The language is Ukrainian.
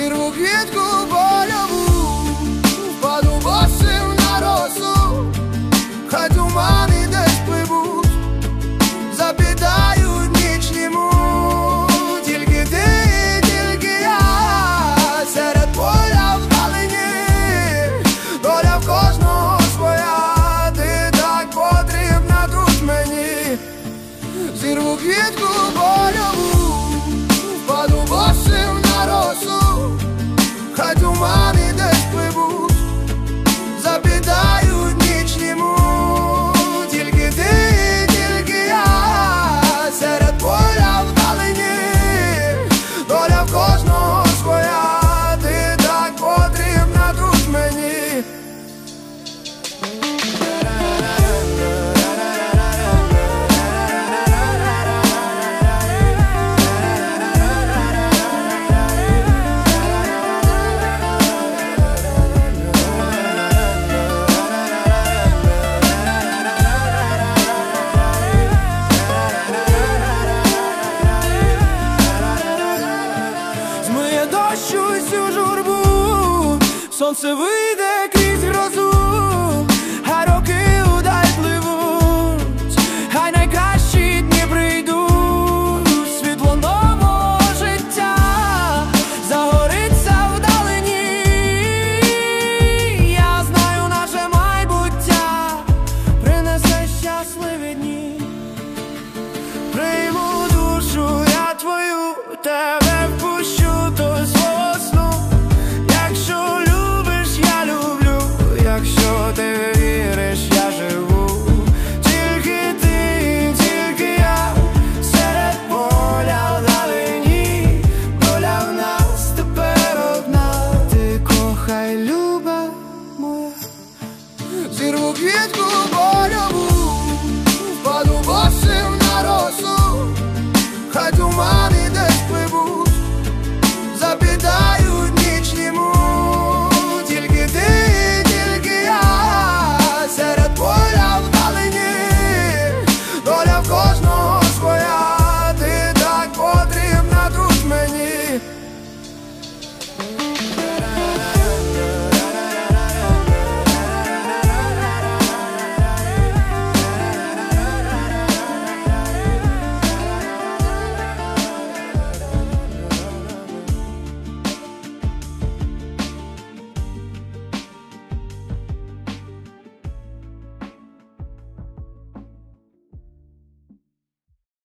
Зірву квітку польову, впаду босим на росу, хай тумани десь пливуть, запитають нічному. Тільки ти, тільки я, серед поля вдалині, доля в кожного своя, ти так потрібна тут мені. Зірву квітку польову, впаду босим на росу, хай тумани десь пливуть, запитають нічному. Тільки ти, тільки я, серед поля вдалині, доля в кожного своя, ти так потрібна тут мені. Змиє дощу всю журбу, сонце вийде